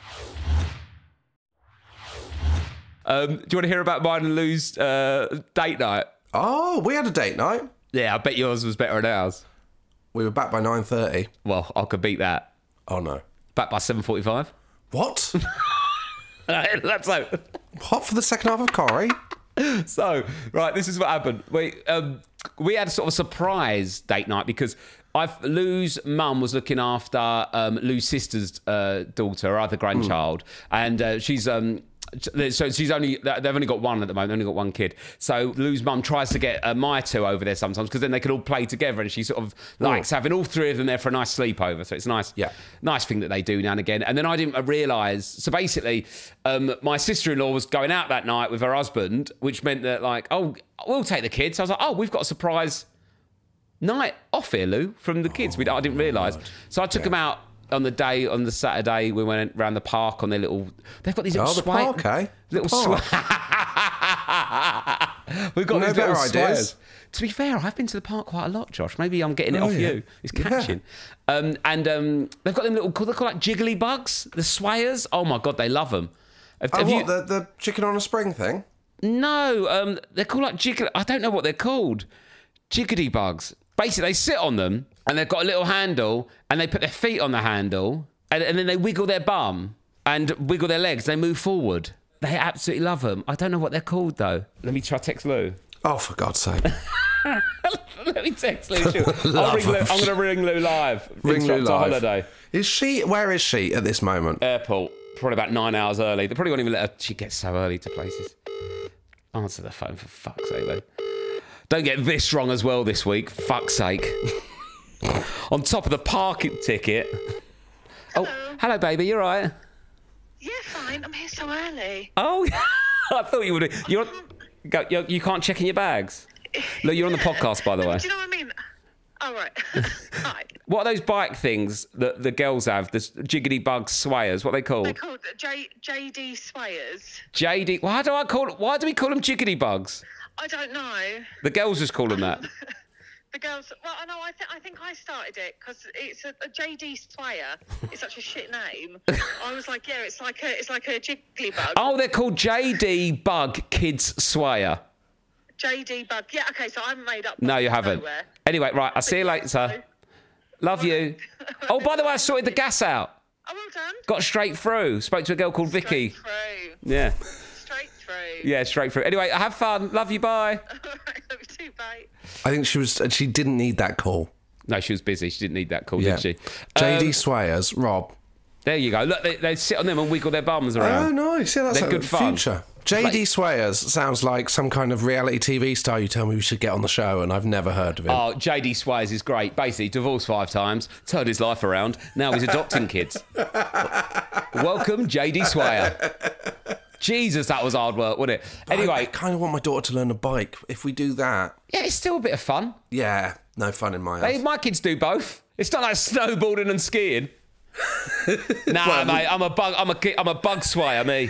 Do you want to hear about mine and Lou's date night? Oh, we had a date night. Yeah, I bet yours was better than ours. We were back by 9:30. Well, I could beat that. Oh, no. Back by 7:45. What? That's so. What, for the second half of Corrie? So, right, this is what happened. We had sort of a surprise date night because Lou's mum was looking after Lou's sister's daughter, her other grandchild, and she's... So they've only got one at the moment. They've only got one kid. So Lou's mum tries to get my two over there sometimes because then they can all play together, and she sort of likes having all three of them there for a nice sleepover. So it's nice, nice thing that they do now and again. And then I didn't realise. So basically, my sister-in-law was going out that night with her husband, which meant that we'll take the kids. So I was like, we've got a surprise night off here, Lou, from the kids. I didn't realise. So I took them out on the Saturday, we went around the park on their little. They've got these little the park, eh? Little We've got these better little ideas. swayers. To be fair, I've been to the park quite a lot, Josh. Maybe I'm getting it off you. It's catching. Yeah. They've got them little, they're called like jiggly bugs, the swayers. Oh my God, they love them. The chicken on a spring thing? No, they're called like jiggly. I don't know what they're called. Jiggity bugs. Basically, they sit on them and they've got a little handle and they put their feet on the handle and then they wiggle their bum and wiggle their legs. They move forward. They absolutely love them. I don't know what they're called though. Let me try text Lou. Oh, for God's sake. Let me text Lou. I'm going to ring Lou live. Ring Lou live. Holiday. Where is she at this moment? Airport. Probably about 9 hours early. They probably won't even let her. She gets so early to places. Answer the phone for fuck's sake, though. Don't get this wrong as well this week. Fuck's sake. On top of the parking ticket. Hello. Oh, hello, baby. You all right? Yeah, fine. I'm here so early. Oh, I thought you would. You can't check in your bags. Look, you're on the podcast, by the way. Do you know what I mean? Oh, right. Hi. What are those bike things that the girls have? The jiggity bug swayers. What are they called? They're called JD Swayers. JD. Why do we call them jiggity bugs? I don't know. The girls just call them that. The girls. Well, I know. I think I started it because it's a JD Swayer. It's such a shit name. I was like, yeah, it's like a jiggly bug. Oh, they're called JD Bug Kids Swayer. JD Bug. Yeah. Okay. So I'm made up. No, you haven't. Nowhere. Anyway, right. I'll see you later. Love you. Oh, by the way, I sorted the gas out. Oh, well done. Got straight through. Spoke to a girl called Vicky. Straight through. Yeah. Straight through. Yeah, straight through. Anyway, have fun. Love you. Bye. All right. Love you too. Bye. I think she didn't need that call. No, she was busy. She didn't need that call, did she? JD Swayers, Rob. There you go. Look, they sit on them and wiggle their bums around. Oh, nice. Yeah, that's They're good fun. Future. JD Swayers sounds like some kind of reality TV star you tell me we should get on the show, and I've never heard of him. Oh, JD Swayers is great. Basically, divorced 5 times, turned his life around. Now he's adopting kids. Welcome, JD Swayer. Jesus, that was hard work, wasn't it? Anyway. I kind of want my daughter to learn a bike. If we do that. Yeah, it's still a bit of fun. Yeah, no fun in my house. My kids do both. It's not like snowboarding and skiing. Nah, mate, I'm a bug swayer, me.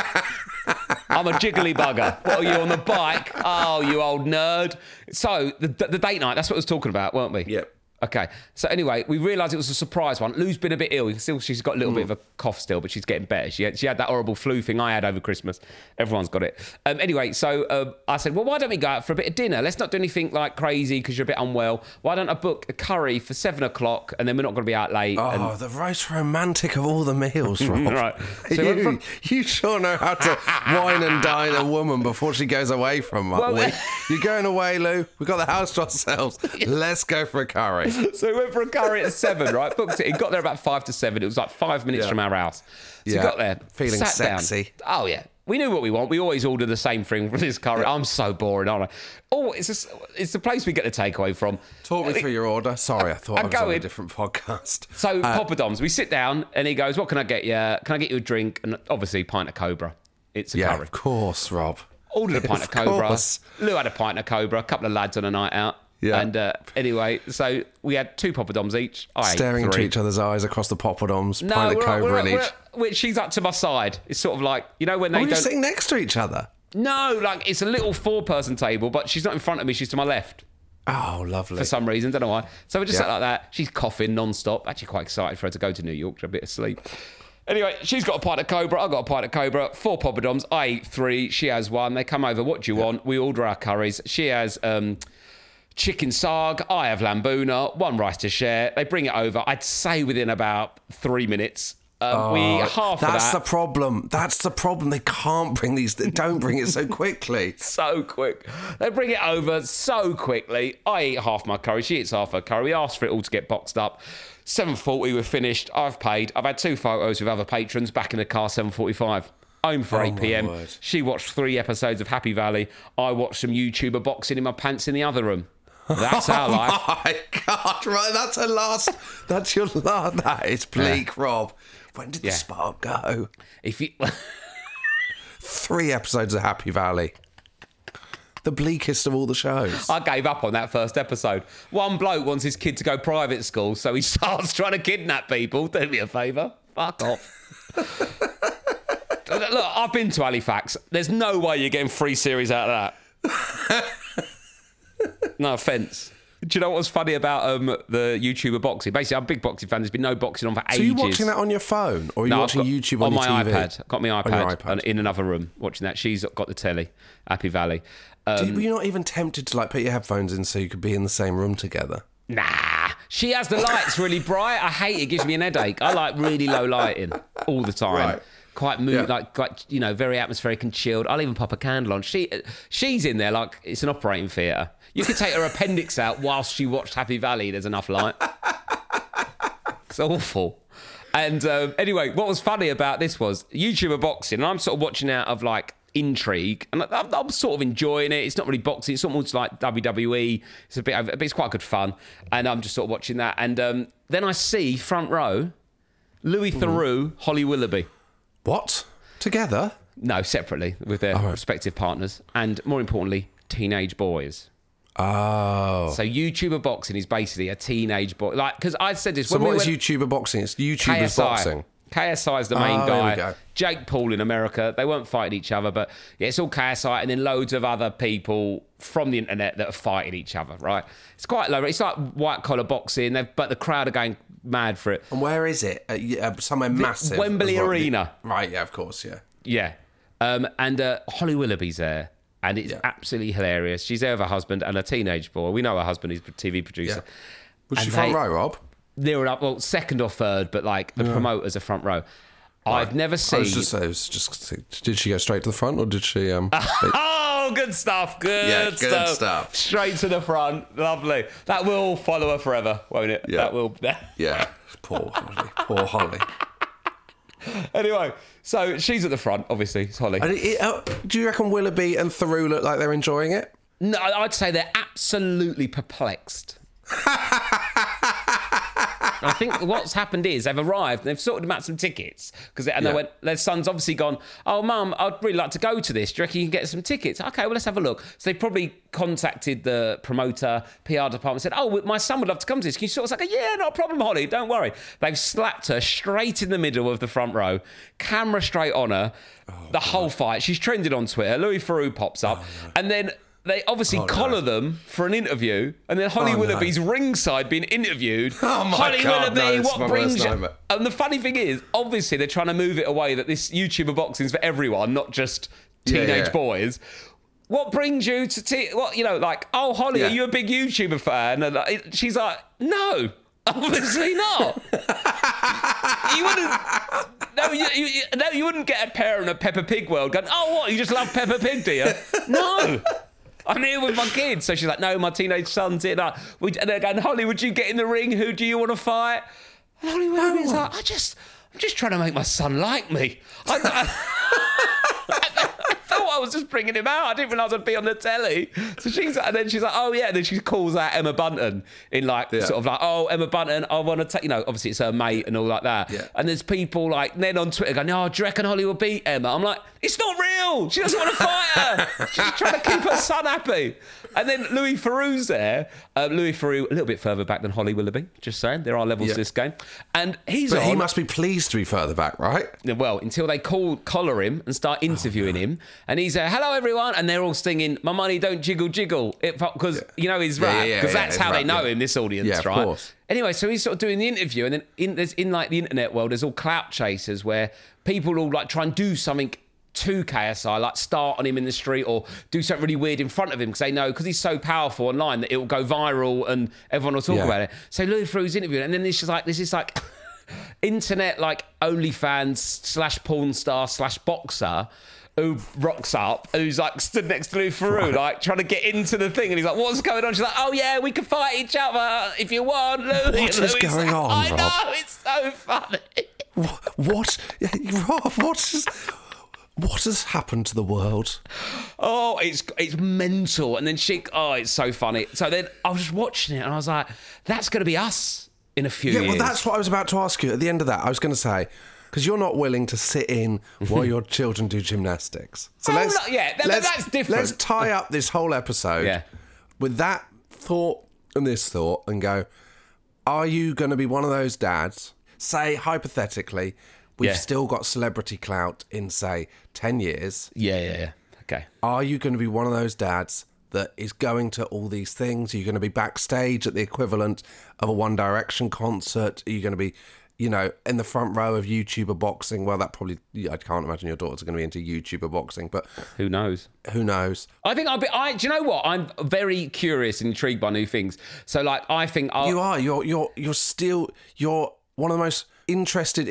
I'm a jiggly bugger. What are you on the bike? Oh, you old nerd. So, the date night, that's what I was talking about, weren't we? Yep. Okay. So anyway, we realised it was a surprise one. Lou's been a bit ill. She's got a little bit of a cough still, but she's getting better. She had that horrible flu thing I had over Christmas. Everyone's got it. Anyway, so I said, well, why don't we go out for a bit of dinner? Let's not do anything like crazy because you're a bit unwell. Why don't I book a curry for 7 o'clock and then we're not going to be out late? Oh, the most romantic of all the meals, Rob. Right. So you sure know how to wine and dine a woman before she goes away from us. You're going away, Lou. We've got the house to ourselves. Let's go for a curry. So we went for a curry at 7, right? Booked it. He got there about 5 to 7. It was like 5 minutes from our house. So he got there. Feeling sat sexy. Down. Oh, yeah. We knew what we want. We always order the same thing for this curry. I'm so boring, aren't I? Oh, it's the place we get the takeaway from. Talk me through your order. Sorry, I thought I was on a different podcast. So, Poppadoms, we sit down and he goes, what can I get you? Can I get you a drink? And obviously, a pint of Cobra. It's a curry. Yeah, of course, Rob. Ordered a pint of Cobra. Course. Lou had a pint of Cobra. A couple of lads on a night out. Yeah. And anyway, so we had 2 poppadoms each. Staring into each other's eyes across the poppadoms, pint of Cobra in each. She's up to my side. It's sort of like, you know when they you're sitting next to each other? No, like it's a little 4-person table, but she's not in front of me. She's to my left. Oh, lovely. For some reason, don't know why. So we just sat like that. She's coughing non-stop. Actually quite excited for her to go to New York to a bit of sleep. Anyway, she's got a pint of Cobra. I've got a pint of Cobra. 4 poppadoms. I eat 3. She has 1. They come over. What do you want? We order our curries. She has... chicken sarg, I have lambuna, 1 rice to share. They bring it over, I'd say within about 3 minutes. That's the problem. That's the problem. They can't bring these. They don't bring it so quickly. So quick. They bring it over so quickly. I eat half my curry. She eats half her curry. We asked for it all to get boxed up. 7:40, we're finished. I've paid. I've had 2 photos with other patrons. Back in the car, 7:45. Home for 8 p.m. She watched 3 episodes of Happy Valley. I watched some YouTuber boxing in my pants in the other room. That's our life. Oh my God, right, that's your last, that is bleak, Rob. When did the spark go? 3 episodes of Happy Valley. the bleakest of all the shows. I gave up on that first episode. One bloke wants his kid to go private school, so he starts trying to kidnap people. Do me a favour. Fuck off. Look, I've been to Halifax. There's no way you're getting 3 series out of that. No offence. Do you know what was funny about the YouTuber boxing? Basically, I'm a big boxing fan. There's been no boxing on for ages. So you're watching that on your phone? Or are you watching YouTube on your my TV? iPad. I've got my iPad in another room watching that. She's got the telly, Happy Valley. Were you not even tempted to put your headphones in so you could be in the same room together? Nah. She has the lights really bright. I hate it. It gives me an headache. I like really low lighting all the time. Right. Quite mood, quite very atmospheric and chilled. I'll even pop a candle on. She's in there like it's an operating theatre. You could take her appendix out whilst she watched Happy Valley. There's enough light. It's awful. And anyway, what was funny about this was YouTuber boxing, and I'm sort of watching out of intrigue, and I'm sort of enjoying it. It's not really boxing. It's almost like WWE. It's quite good fun, and I'm just sort of watching that. And then I see front row, Louis Theroux, Holly Willoughby. What? Together? No, separately with their respective partners, and more importantly, teenage boys. Oh. So YouTuber boxing is basically a teenage boy. Because I said this. So what is YouTuber boxing? It's YouTubers boxing. KSI is the main guy. There we go. Jake Paul in America. They weren't fighting each other, but yeah, it's all KSI and then loads of other people from the internet that are fighting each other, right? It's quite low. It's like white collar boxing, but the crowd are going mad for it. And where is it? Somewhere massive. Wembley Arena. Right, yeah, of course, yeah. Yeah. And Holly Willoughby's there. And it's absolutely hilarious. She's there with her husband and a teenage boy. We know her husband is a TV producer. Yeah. Was she front row, Rob? They were up, second or third, but the promoters are front row. Right. I've never seen. I was just. Did she go straight to the front, or did she? Oh, good stuff. Good stuff. Straight to the front. Lovely. That will follow her forever, won't it? Yeah. That will. Yeah. Poor Holly. Poor Holly. Anyway, so she's at the front. Obviously, it's Holly. Do you reckon Willoughby and Theroux look like they're enjoying it? No, I'd say they're absolutely perplexed. I think what's happened is they've arrived and they've sorted them out some tickets because their son's obviously gone, oh, Mum, I'd really like to go to this. Do you reckon you can get some tickets? Okay, well, let's have a look. So they probably contacted the promoter, PR department, and said, oh, my son would love to come to this. Can you sort of yeah, not a problem, Holly, don't worry. They've slapped her straight in the middle of the front row, camera straight on her, whole fight. She's trended on Twitter. Louis Theroux pops up, and then they obviously collar them for an interview, and then Holly Willoughby's ringside being interviewed. Oh my Holly God, Willoughby, what brings you? And the funny thing is, obviously they're trying to move it away that this YouTuber boxing's for everyone, not just teenage boys. What brings you to oh, Holly, are you a big YouTuber fan? And she's like, no, obviously not. You wouldn't. You wouldn't get a parent at Peppa Pig World going, oh, what? You just love Peppa Pig, do you? No. I'm here with my kids. So she's like, no, my teenage son's here. And they're going, Holly, would you get in the ring? Who do you want to fight? And Holly Willoughby's like, I'm just trying to make my son like me. I thought I was just bringing him out. I didn't realise I'd be on the telly. So she's like, oh yeah. And then she calls out Emma Bunton in oh, Emma Bunton, I want to take, obviously it's her mate and all like that. Yeah. And there's people then on Twitter going, oh, do you reckon Holly will beat Emma? I'm like, it's not real. She doesn't want to fight her. She's just trying to keep her son happy. And then Louis Theroux's there. Louis Theroux, a little bit further back than Holly Willoughby, just saying. There are levels to this game. And But he must be pleased to be further back, right? Well, until they collar him and start interviewing him. And he's hello, everyone. And they're all singing, my money don't jiggle, jiggle. Because, his rap. Because that's how they know him, this audience, right? Of course. Anyway, so he's sort of doing the interview. And then in the internet world, there's all clout chasers where people all try and do something to KSI, start on him in the street or do something really weird in front of him because they know, because he's so powerful online, that it will go viral and everyone will talk about it. So Louis Theroux's interviewing, and then this is internet OnlyFans / porn star / boxer who rocks up, who's stood next to Louis Theroux, trying to get into the thing, and he's like, what's going on? She's like, oh yeah, we can fight each other if you want, Louis. What is going on, I Rob? know, it's so funny. What? Rob, what has happened to the world? Oh, it's mental. And then it's so funny. So then I was just watching it and I was like, that's going to be us in a few years. Well, that's what I was about to ask you. At the end of that, I was going to say, because you're not willing to sit in while your children do gymnastics. So that's different. Let's tie up this whole episode with that thought and this thought and go, are you going to be one of those dads, say, hypothetically, we've still got celebrity clout in, say, 10 years. Yeah. Okay. Are you going to be one of those dads that is going to all these things? Are you going to be backstage at the equivalent of a One Direction concert? Are you going to be, in the front row of YouTuber boxing? Well, that probably, I can't imagine your daughters are going to be into YouTuber boxing, but who knows? I think do you know what? I'm very curious and intrigued by new things. So, like, I think you're one of the most interested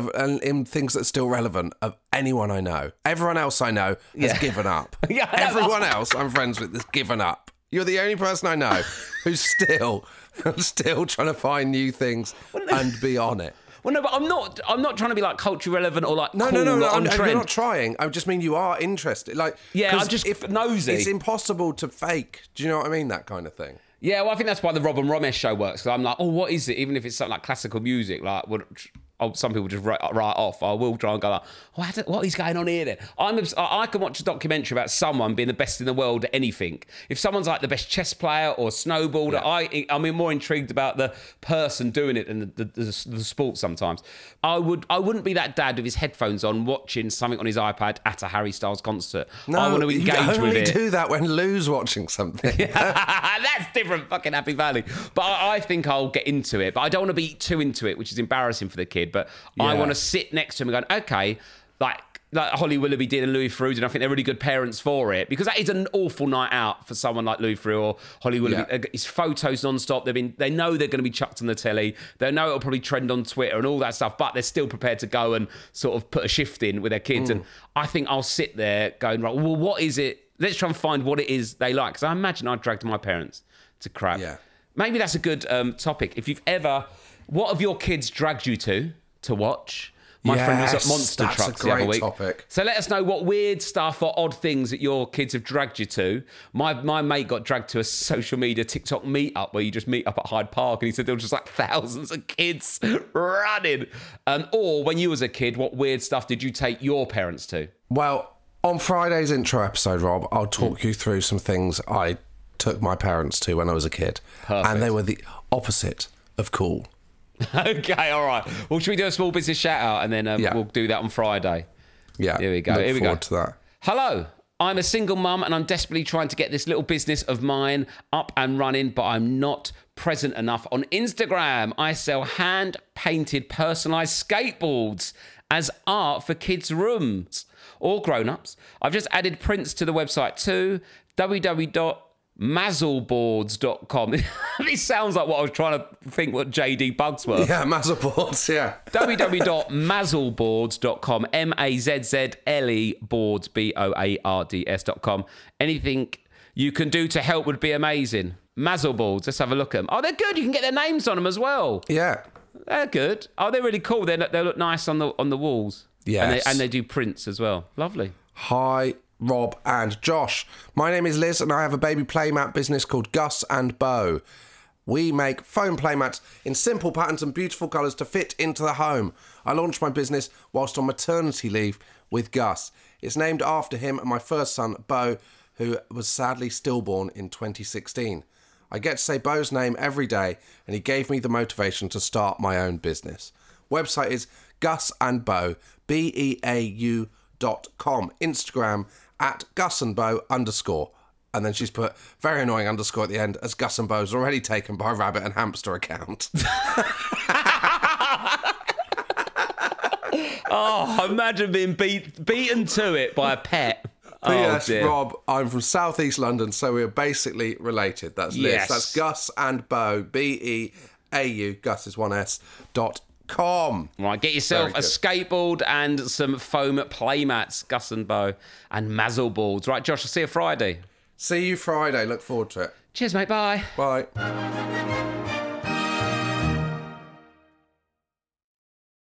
in things that's still relevant of anyone I know. Everyone else I know has given up. Everyone else I'm friends with has given up. You're the only person I know who's still trying to find new things and be on it. Well, no, but I'm not trying to be like culture relevant or like no. on trend. You're not trying. I just mean you are interested. Like, I'm just nosy. It's impossible to fake. Do you know what I mean? That kind of thing. Yeah, well, I think that's why the Rob and Romesh show works. Because I'm like, what is it? Even if it's something like classical music, like some people just write off. I will try and go like, what is going on here then? I can watch a documentary about someone being the best in the world at anything. If someone's like the best chess player or snowboarder, I'm more intrigued about the person doing it than the sport sometimes. I wouldn't be that dad with his headphones on watching something on his iPad at a Harry Styles concert. No, I want to engage with it. You only do that when Lou's watching something. That's different, fucking Happy Valley. But I think I'll get into it. But I don't want to be too into it, which is embarrassing for the kid. But I want to sit next to him and go, okay, like Holly Willoughby did and Louis Theroux did, and I think they're really good parents for it, because that is an awful night out for someone like Louis Theroux or Holly Willoughby. His photos non-stop. They know they're going to be chucked on the telly. They know it'll probably trend on Twitter and all that stuff, but they're still prepared to go and sort of put a shift in with their kids. And I think I'll sit there going, right, well, what is it? Let's try and find what it is they like. Because I imagine I dragged my parents to crap. Yeah. Maybe that's a good topic. If you've ever, what have your kids dragged you to watch? My friend was at Monster Trucks the other week. Topic. So let us know what weird stuff or odd things that your kids have dragged you to. My mate got dragged to a social media TikTok meetup where you just meet up at Hyde Park, and he said there were just like thousands of kids running. Or when you was a kid, what weird stuff did you take your parents to? Well, on Friday's intro episode, Rob, I'll talk you through some things I took my parents to when I was a kid. Perfect. And they were the opposite of cool. Okay, all right. Well, should we do a small business shout out and then we'll do that on Friday? Yeah. Here we go. Look forward to that. Hello. I'm a single mum and I'm desperately trying to get this little business of mine up and running, but I'm not present enough on Instagram. I sell hand-painted, personalised skateboards as art for kids' rooms or grown-ups. I've just added prints to the website too, www.mazzleboards.com. This sounds like what I was trying to think what JD Bugs were. Yeah, Mazzleboards, yeah. www.mazzleboards.com, MAZZLE boards, BOARDS.com. Anything you can do to help would be amazing. Mazzleboards, let's have a look at them. Oh, they're good. You can get their names on them as well. Yeah. They're good. Oh, they're really cool. They look nice on the walls. Yes. And they do prints as well. Lovely. Hi, Rob and Josh. My name is Liz and I have a baby playmat business called Gus and Beau. We make foam playmats in simple patterns and beautiful colours to fit into the home. I launched my business whilst on maternity leave with Gus. It's named after him and my first son, Beau, who was sadly stillborn in 2016. I get to say Beau's name every day and he gave me the motivation to start my own business. Website is gusandbeau, BEAU.com. Instagram @GusandBeau_. And then she's put very annoying underscore at the end, as Gus and Beau's already taken by rabbit and hamster account. Oh, imagine being beaten to it by a pet. P.S. Rob, I'm from South East London, so we're basically related. That's Liz. Yes. That's Gus and Beau, BEAU, Gus is 1S.com. Right, get yourself a skateboard and some foam playmats, Gus and Beau, and Mazzleboards. Right, Josh, I'll see you Friday. See you Friday. Look forward to it. Cheers, mate. Bye. Bye.